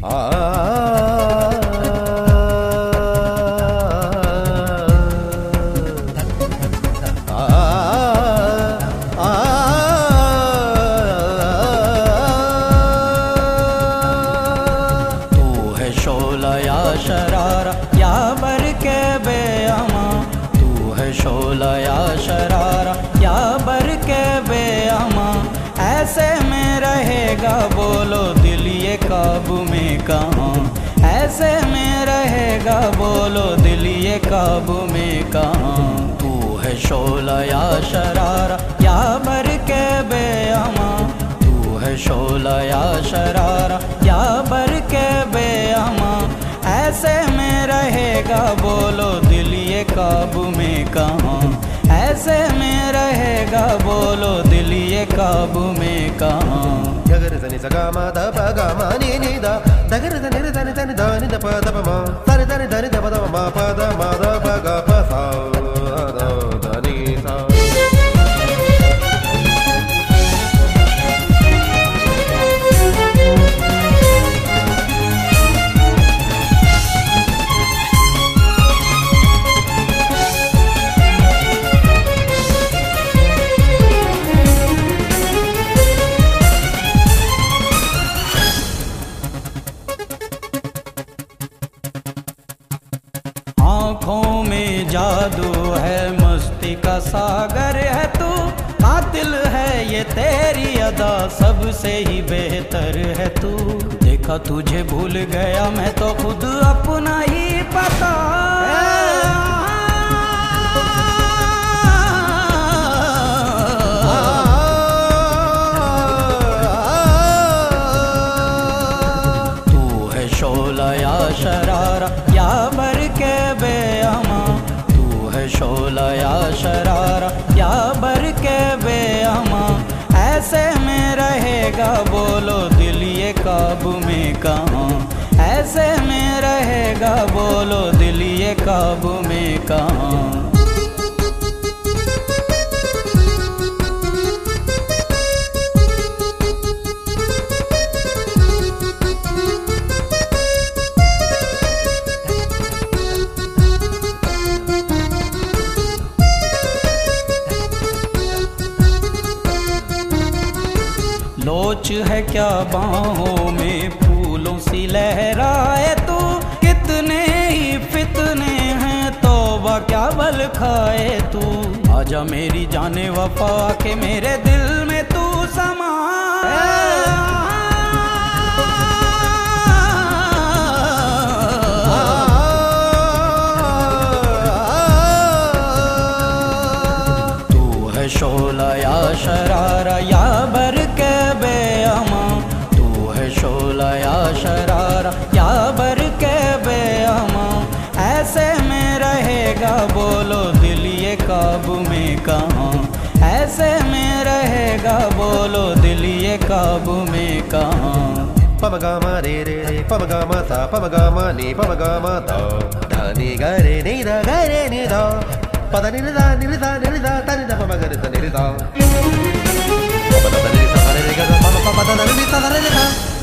शोला या शरारा या बरके बेअमा, तू है शोला या शरारा या बरके बेअमा। ऐसे में रहेगा बोलो दिल ये काबू में कहाँ, ऐसे में रहेगा बोलो दिल ये काबू में कहाँ। तू है शोला या शरारा या बरके बेअमा, तू है शोला या शरारा या बरके बेअमा। ऐसे में रहेगा बोलो दिल ये काबू में कहाँ, ऐसे में रहेगा बोलो दिल ये काबू में कहाँ। गगर धनि सगा मा ध प ग म नि नि द, दगर धनि ध नि ध नि ध नि ध प ध प म, धनि धनि धनि ध प ध म प ध म ध प ग प सा ध ध नि सा। आँखों में जादू है, मस्ती का सागर है तू, कातिल है ये तेरी अदा, सबसे ही बेहतर है तू। देखा तुझे भूल गया मैं तो खुद अपना ही पता, तू है शोला या शरारा या बरके बेअमा, तू है शोला या शरारा या बरके बेअमा। ऐसे में रहेगा बोलो दिल ये काबू में कहाँ, ऐसे में रहेगा बोलो दिल ये काबू में कहाँ। लोच है क्या बाहों में फूलों सी लहराए तू, कितने ही फितने हैं तौबा क्या बल खाए तू। आजा मेरी जाने वफा के मेरे दिल में तू समा, तू है शोला या शरारा या बरके बेअमा, तू है शोला या शरारा या बरके बेअमा। ऐसे में रहेगा बोलो दिल ये काबू में कहाँ, ऐसे में रहेगा बोलो दिल ये काबू में कहाँ। पम ग म रे रे रे पम ग म सा पम ग म नि पम ग म ध ध नि ग रे नि ध ग रे नि ध प ध नि ध नि ध नि ध ध नि ध प म ग रे ध नि ध प ध नि ध रे ग ध प प ध नि ध रे ग